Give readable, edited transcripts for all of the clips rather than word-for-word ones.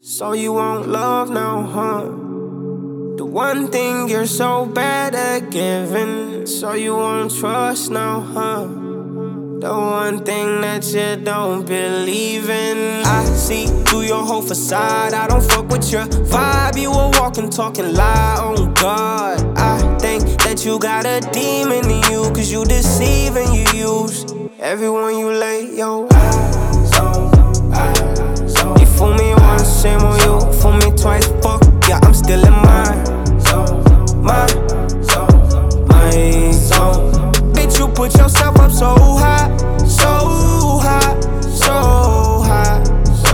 So you want love now, huh? The one thing you're so bad at giving. So you want trust now, huh? The one thing that you don't believe in. I see through your whole facade. I don't fuck with your vibe. You a walking, talking lie, oh God. I think that you got a demon in you, cause you deceive and you use everyone you lay your eyes on. You fool me once, shame on you. Fool me twice, fuck, yeah, I'm still in my zone. My zone. Bitch, you put yourself up so high, so high, so high.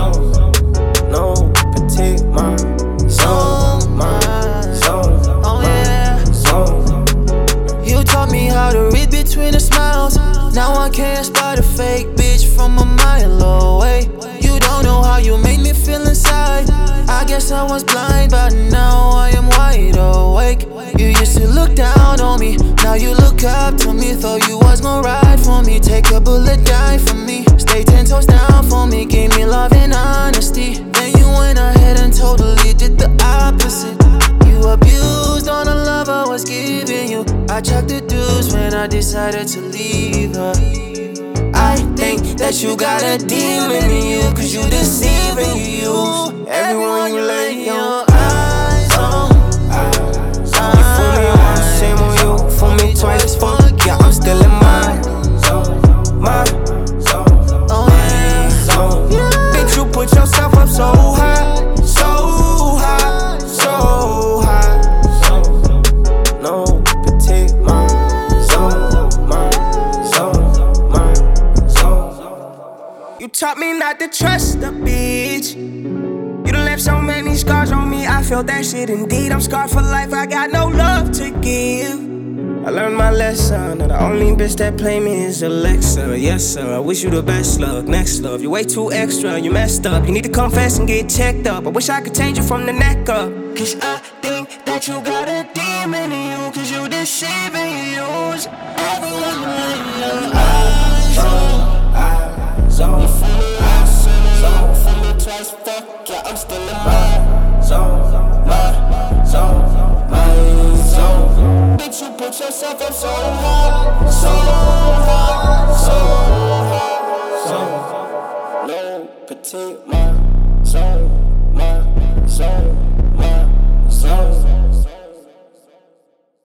No, petite, my zone, my zone. Oh yeah, zone. you taught me how to read between the smiles. Now I can't spot a fake bitch from a mile away. You don't know how you make me feel inside. I guess I was blind, but now I am wide awake. You used to look down on me, now you look up to me. Thought you was gonna ride for me, take a bullet, die for me. Stay 10 toes down for me, gave me love and honesty. Then you went ahead and totally did the opposite. You abused on the love I was giving you. I checked the dues when I decided to leave her. I think that you got a demon in you, cause you deceive and you use everyone you lay your eyes on. You fool me once, shame on you. Fool me twice, fuck, yeah, I'm still in my zone. My Oh yeah, zone. Bitch, you put yourself up so high, so high, so high. No, petite, my zone, my zone, my zone. You taught me not to trust a bitch. You done left so many scars on me, I feel that shit indeed. I'm scarred for life, I got no love to give. I learned my lesson, and the only bitch that play me is Alexa. Yes sir, I wish you the best luck, next love. You're way too extra, you messed up. You need to confess and get checked up. I wish I could change you from the neck up. Cause I think that you got a demon in you, cause you deceive and you use everyone in your eyes on. Zone, zone, for me twice, fuck, yeah, I'm still in my zone, my zone, my zone. Bitch, you put yourself up so